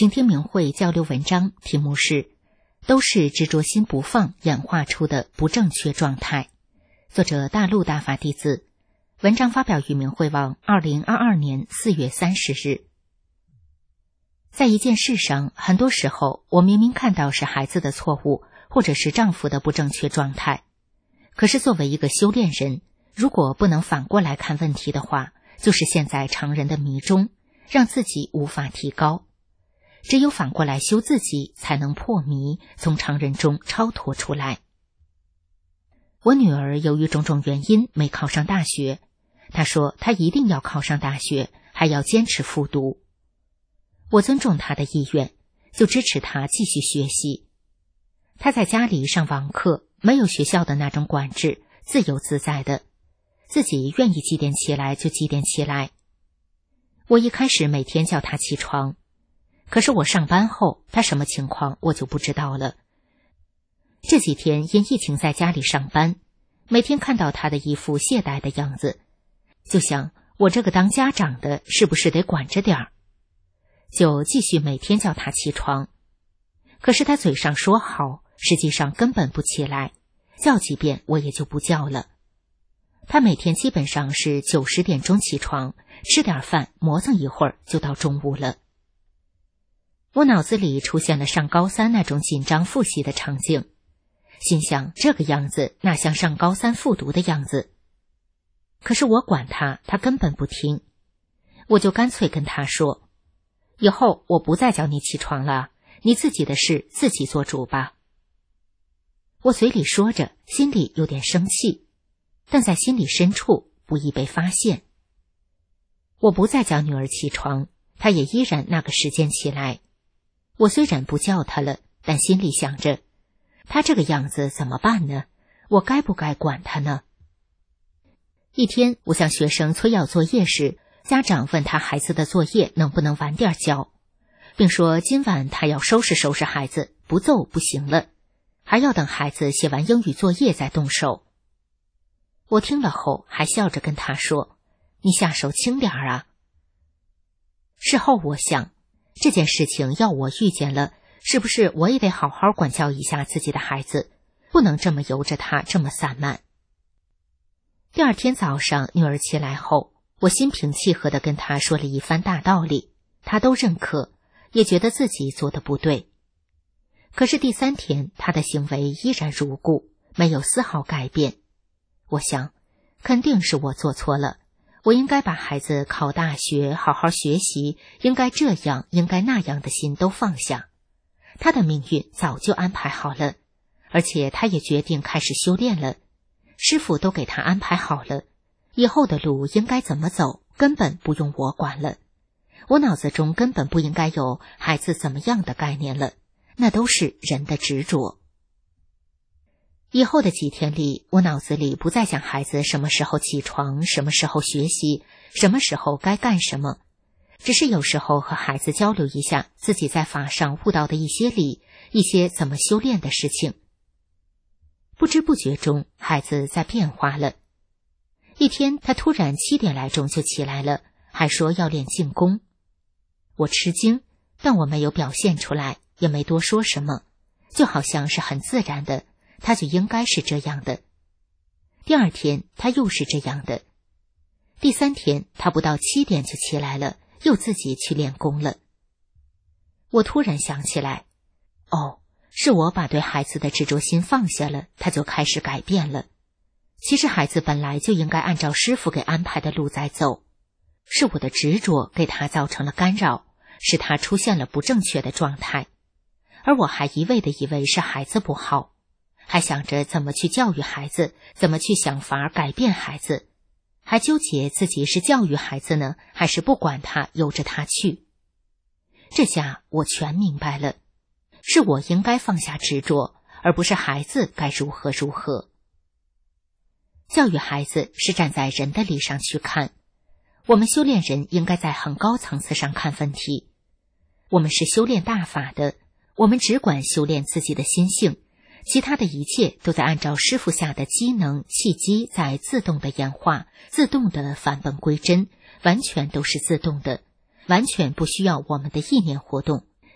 请听明慧交流文章，题目是都是执着心不放演化出的不正确状态。作者大陆大法弟子，文章发表于明慧网2022年4月30日。在一件事上，很多时候我明明看到是孩子的错误，或者是丈夫的不正确状态，可是作为一个修炼人，如果不能反过来看问题的话，就是陷在常人的迷中，让自己无法提高。只有反过来修自己，才能破迷，从常人中超脱出来。我女儿由于种种原因没考上大学，她说她一定要考上大学，还要坚持复读。我尊重她的意愿，就支持她继续学习。她在家里上网课，没有学校的那种管制，自由自在的，自己愿意几点起来就几点起来。我一开始每天叫她起床，可是我上班后，她什么情况我就不知道了。这几天因疫情在家里上班，每天看到她的一副懈怠的样子，就想我这个当家长的是不是得管着点儿，就继续每天叫她起床。可是她嘴上说好，实际上根本不起来，叫几遍我也就不叫了。她每天基本上是9、10点钟起床，吃点饭，磨蹭一会儿就到中午了。我脑子里出现了上高3那种紧张复习的场景，心想这个样子哪像上高3复读的样子。可是我管他，他根本不听。我就干脆跟他说，以后我不再叫你起床了，你自己的事自己做主吧。我嘴里说着，心里有点生气，但在心里深处不易被发现。我不再叫女儿起床，她也依然那个时间起来。我虽然不叫她了，但心里想着，她这个样子怎么办呢？我该不该管她呢？一天，我向学生催要作业时，家长问他孩子的作业能不能晚点交，并说今晚他要收拾收拾孩子，不揍不行了，还要等孩子写完英语作业再动手。我听了后还笑着跟他说，你下手轻点儿啊。事后我想，这件事情要我遇见了，是不是我也得好好管教一下自己的孩子，不能这么由着他这么散漫。第二天早上，女儿起来后，我心平气和地跟她说了一番大道理，她都认可，也觉得自己做的不对。可是第3天，她的行为依然如故，没有丝毫改变。我想，肯定是我做错了，我应该把孩子考大学，好好学习，应该这样，应该那样的心都放下。她的命运早就安排好了，而且她也决定开始修炼了。师傅都给他安排好了，以后的路应该怎么走，根本不用我管了。我脑子中根本不应该有孩子怎么样的概念了，那都是人的执着。以后的几天里，我脑子里不再想孩子什么时候起床，什么时候学习，什么时候该干什么，只是有时候和孩子交流一下自己在法上悟到的一些理，一些怎么修炼的事情。不知不觉中，孩子在变化了。一天，他突然7点来钟就起来了，还说要练静功。我吃惊，但我没有表现出来，也没多说什么，就好像是很自然的，他就应该是这样的。第2天，他又是这样的。第3天，他不到7点就起来了，又自己去练功了。我突然想起来，是我把对孩子的执着心放下了，他就开始改变了。其实孩子本来就应该按照师傅给安排的路在走，是我的执着给他造成了干扰，使他出现了不正确的状态。而我还一味地以为是孩子不好，还想着怎么去教育孩子，怎么去想法改变孩子，还纠结自己是教育孩子呢，还是不管他，由着他去。这下我全明白了，是我应该放下执着，而不是孩子该如何如何。教育孩子是站在人的理上去看，我们修炼人应该在很高层次上看问题。我们是修炼大法的，我们只管修炼自己的心性，其他的一切都在按照师父下的机能契机在自动的演化，自动的返本归真，完全都是自动的，完全不需要我们的意念活动，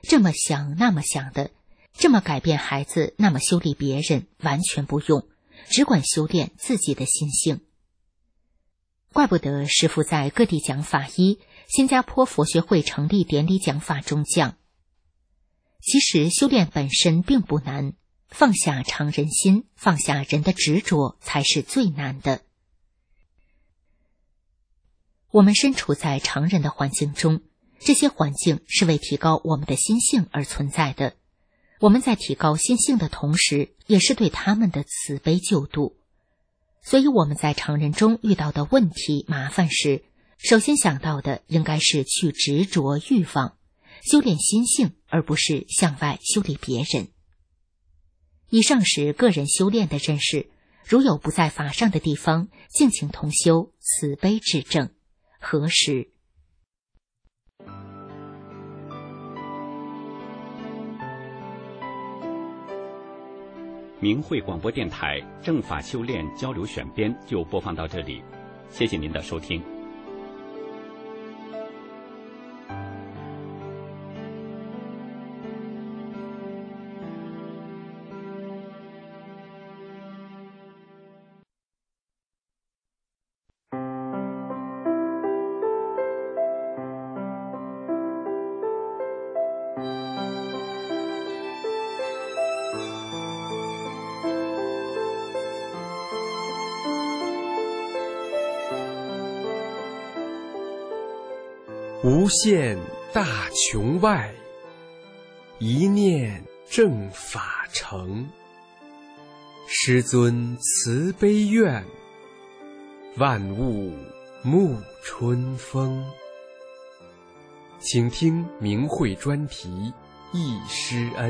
这么想那么想的，这么改变孩子，那么修理别人，完全不用，只管修炼自己的心性。怪不得师父在各地讲法医，新加坡佛学会成立典礼讲法中讲，其实修炼本身并不难，放下常人心，放下人的执着才是最难的。我们身处在常人的环境中，这些环境是为提高我们的心性而存在的，我们在提高心性的同时，也是对他们的慈悲救度。所以我们在常人中遇到的问题麻烦时，首先想到的应该是去执着欲望，修炼心性，而不是向外修理别人。以上是个人修炼的认识，如有不在法上的地方，敬请同修慈悲至正。何时？ 明慧广播电台正法修炼交流选编就播放到这里，谢谢您的收听。 无限大穹外，一念正法成。师尊慈悲愿，万物沐春风。请听明慧专题忆师恩。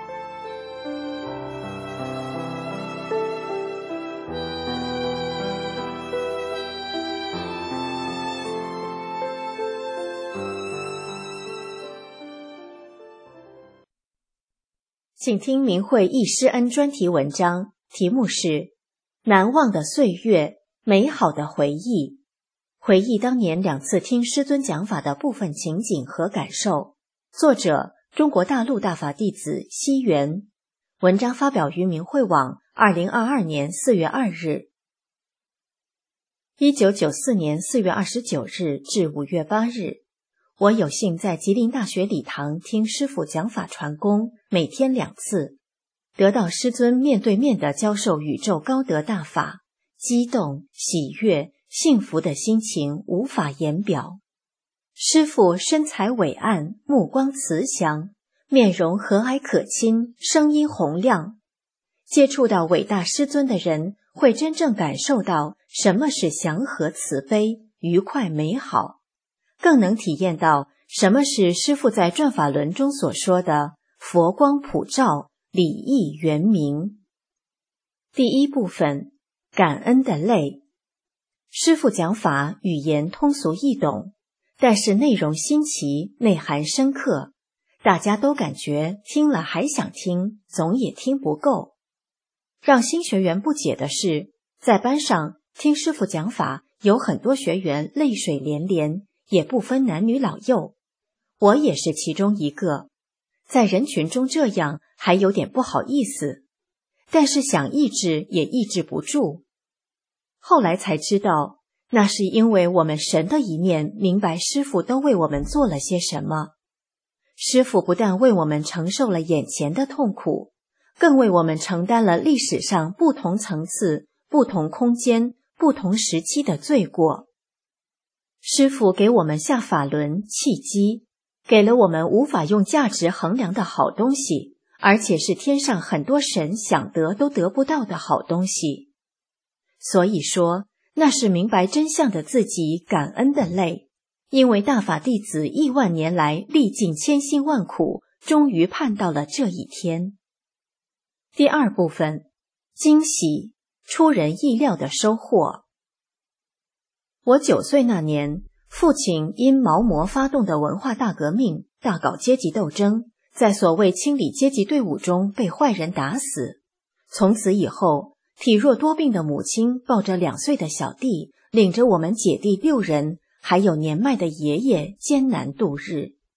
请听明慧忆师恩专题文章，题目是难忘的岁月，美好的回忆，回忆当年2次听师尊讲法的部分情景和感受。作者中国大陆大法弟子西元，文章发表于明慧网2022年4月2日。1994年4月29日至5月8日，我有幸在吉林大学礼堂听师父讲法传功，每天2次，得到师尊面对面的教授宇宙高德大法，激动、喜悦、幸福的心情无法言表。师父身材伟岸，目光慈祥，面容和蔼可亲，声音洪亮。接触到伟大师尊的人，会真正感受到什么是祥和慈悲、愉快美好，更能体验到什么是师父在转法轮中所说的佛光普照，礼义圆明。第一部分，感恩的泪。师父讲法语言通俗易懂，但是内容新奇，内涵深刻，大家都感觉听了还想听，总也听不够。让新学员不解的是，在班上听师父讲法，有很多学员泪水连连，也不分男女老幼，我也是其中一个。在人群中这样还有点不好意思，但是想抑制也抑制不住。后来才知道，那是因为我们神的一面明白师父都为我们做了些什么。师父不但为我们承受了眼前的痛苦，更为我们承担了历史上不同层次、不同空间、不同时期的罪过。师父给我们下法轮契机，给了我们无法用价值衡量的好东西，而且是天上很多神想得都得不到的好东西。所以说，那是明白真相的自己感恩的泪，因为大法弟子亿万年来历尽千辛万苦，终于盼到了这一天。第二部分，惊喜，出人意料的收获。我9岁那年，父亲因毛摩发动的文化大革命，大搞阶级斗争，在所谓清理阶级队伍中被坏人打死。从此以后，体弱多病的母亲抱着2岁的小弟，领着我们姐弟6人，还有年迈的爷爷艰难度日。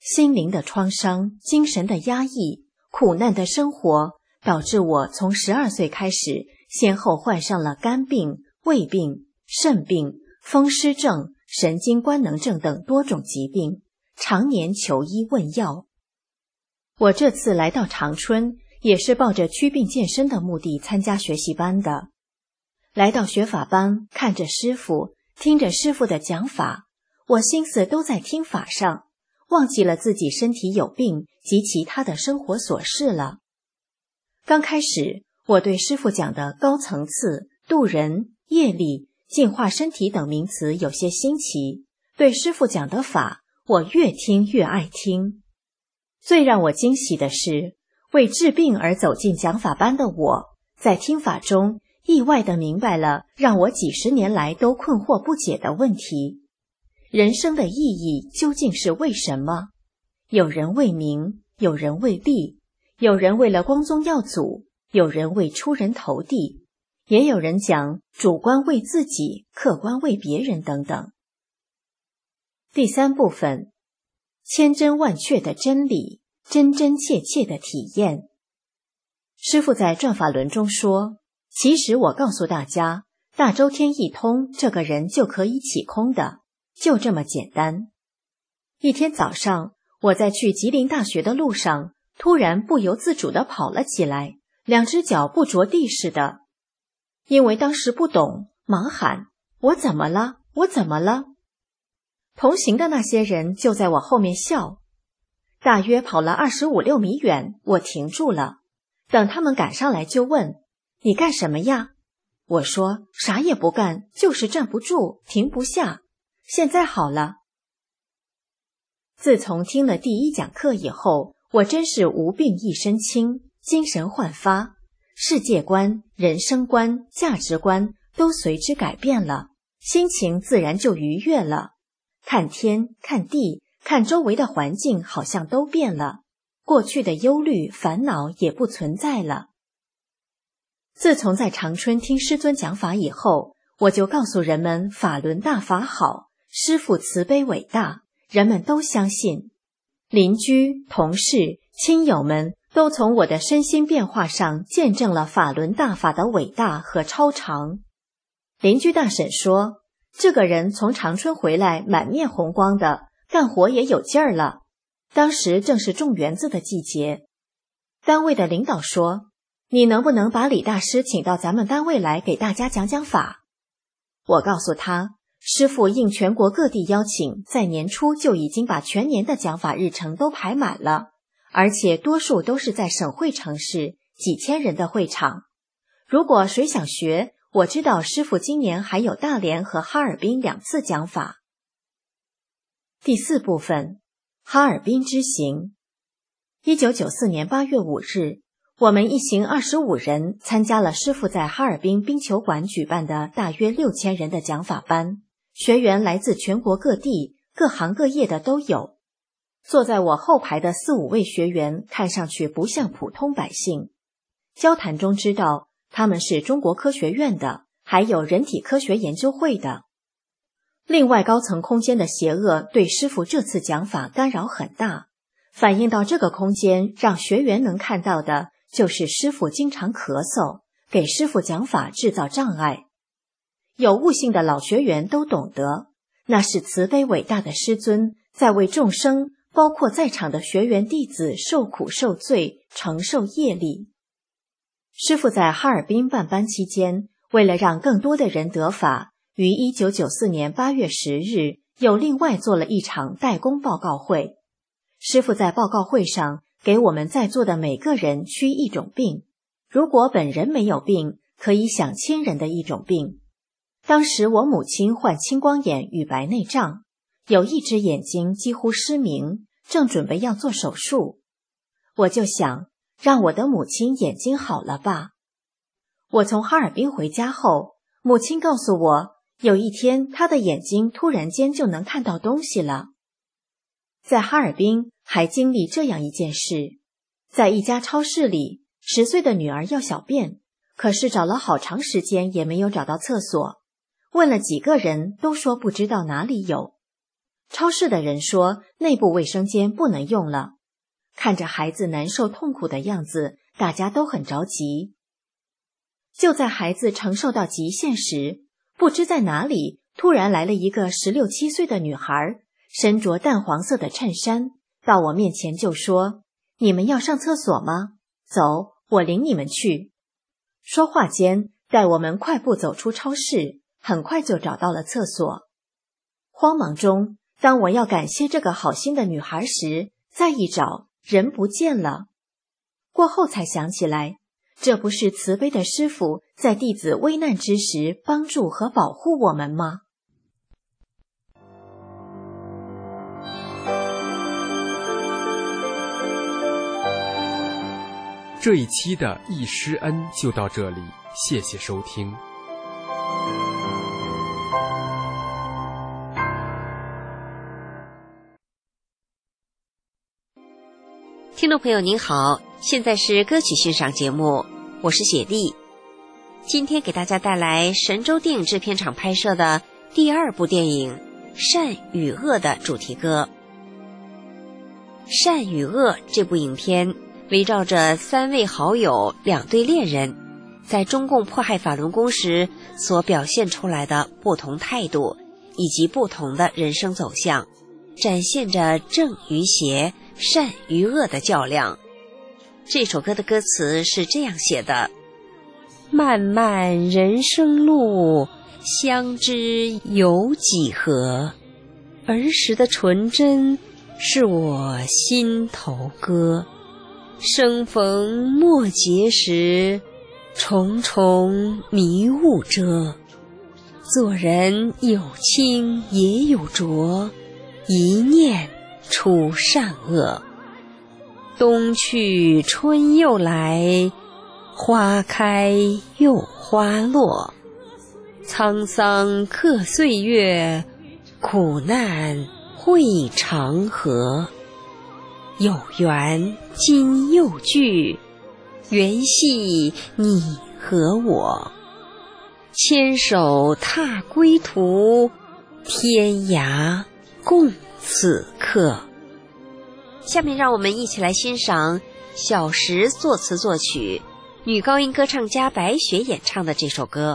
心灵的创伤、精神的压抑、苦难的生活，导致我从12岁开始，先后患上了肝病、胃病、肾病、风湿症、神经官能症等多种疾病，常年求医问药。我这次来到长春，也是抱着祛病健身的目的参加学习班的。来到学法班，看着师父，听着师父的讲法，我心思都在听法上，忘记了自己身体有病及其他的生活琐事了。刚开始，我对师父讲的高层次、渡人、业力、净化身体等名词有些新奇，对师父讲的法，我越听越爱听。最让我惊喜的是，为治病而走进讲法班的我，在听法中意外地明白了让我几十年来都困惑不解的问题：人生的意义究竟是为什么？有人为名，有人为利，有人为了光宗耀祖，有人为出人头地，也有人讲主观为自己，客观为别人等等。第3部分，千真万确的真理，真真切切的体验。师父在转法轮中说，其实我告诉大家，大周天一通，这个人就可以起空的，就这么简单。一天早上，我在去吉林大学的路上，突然不由自主地跑了起来，2只脚不着地似的。因为当时不懂，忙喊：我怎么了？我怎么了？同行的那些人就在我后面笑。大约跑了25、6米远，我停住了。等他们赶上来就问：你干什么呀？我说：啥也不干，就是站不住，停不下。现在好了。自从听了第1讲课以后，我真是无病一身轻，精神焕发，世界观、人生观、价值观都随之改变了，心情自然就愉悦了。看天、看地、看周围的环境好像都变了，过去的忧虑、烦恼也不存在了。自从在长春听师尊讲法以后，我就告诉人们法轮大法好，师父慈悲伟大，人们都相信。邻居、同事、亲友们都从我的身心变化上见证了法轮大法的伟大和超常。邻居大婶说，这个人从长春回来满面红光的，干活也有劲儿了。当时正是种园子的季节。单位的领导说，你能不能把李大师请到咱们单位来给大家讲讲法？我告诉他，师父应全国各地邀请，在年初就已经把全年的讲法日程都排满了，而且多数都是在省会城市，几千人的会场。如果谁想学，我知道师父今年还有大连和哈尔滨2次讲法。第4部分，哈尔滨之行。1994年8月5日，我们一行25人参加了师父在哈尔滨冰球馆举办的大约6000人的讲法班，学员来自全国各地，各行各业的都有。坐在我后排的4、5位学员看上去不像普通百姓，交谈中知道他们是中国科学院的，还有人体科学研究会的。另外，高层空间的邪恶对师父这次讲法干扰很大，反映到这个空间，让学员能看到的就是师父经常咳嗽，给师父讲法制造障碍。有悟性的老学员都懂得，那是慈悲伟大的师尊在为众生，包括在场的学员弟子受苦受罪，承受业力。师父在哈尔滨办班期间，为了让更多的人得法，于1994年8月10日又另外做了一场代工报告会。师父在报告会上给我们在座的每个人驱一种病，如果本人没有病，可以想亲人的一种病。当时我母亲患青光眼与白内障，有一只眼睛几乎失明，正准备要做手术。我就想，让我的母亲眼睛好了吧。我从哈尔滨回家后，母亲告诉我，有一天她的眼睛突然间就能看到东西了。在哈尔滨还经历这样一件事，在一家超市里，10岁的女儿要小便，可是找了好长时间也没有找到厕所，问了几个人都说不知道哪里有。 超市的人说内部卫生间不能用了。看着孩子难受痛苦的样子，大家都很着急。就在孩子承受到极限时，不知在哪里突然来了一个16、17岁的女孩，身着淡黄色的衬衫，到我面前就说：“你们要上厕所吗？走，我领你们去。”说话间，带我们快步走出超市，很快就找到了厕所。慌忙中，当我要感谢这个好心的女孩时，再一找，人不见了。过后才想起来，这不是慈悲的师父在弟子危难之时帮助和保护我们吗？ 这一期的忆师恩就到这里，谢谢收听。 听众朋友您好，现在是歌曲欣赏节目，我是雪莉。今天给大家带来神州电影制片厂拍摄的第2部电影《善与恶》的主题歌。《善与恶》这部影片围绕着3位好友、2对恋人在中共迫害法轮功时所表现出来的不同态度以及不同的人生走向，展现着正与邪、善与恶的较量。这首歌的歌词是这样写的：漫漫人生路，相知有几何？儿时的纯真是我心头歌。生逢末节时，重重迷雾遮。做人有清也有浊，一念出善恶。冬去春又来，花开又花落。沧桑刻岁月，苦难会长河。有缘今又聚，缘系你和我。牵手踏归途，天涯共此刻。下面让我们一起来欣赏小石作词作曲，女高音歌唱家白雪演唱的这首歌。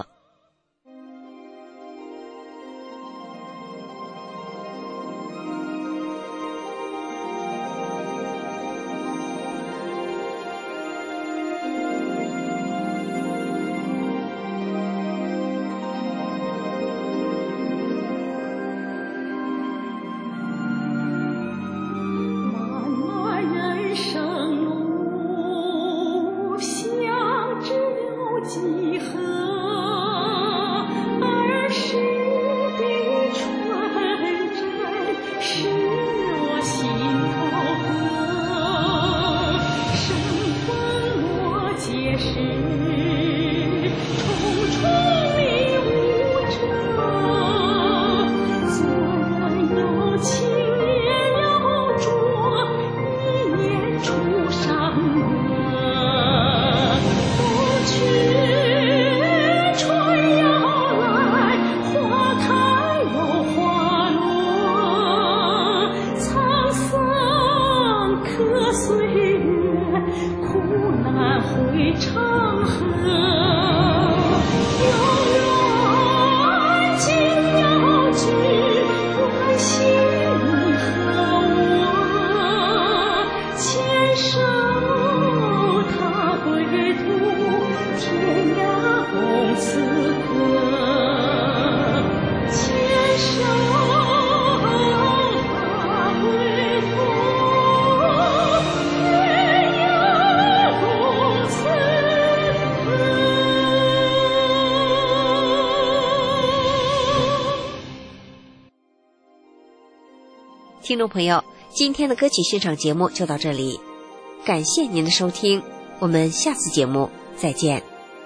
听众朋友，今天的歌曲欣赏节目就到这里，感谢您的收听，我们下次节目再见。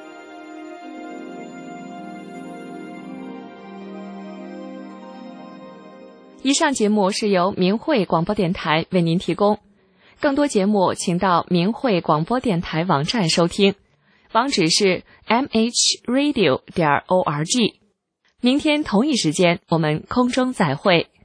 以上节目是由明慧广播电台为您提供，更多节目请到明慧广播电台网站收听，网址是 mhradio.org。明天同一时间我们空中再会。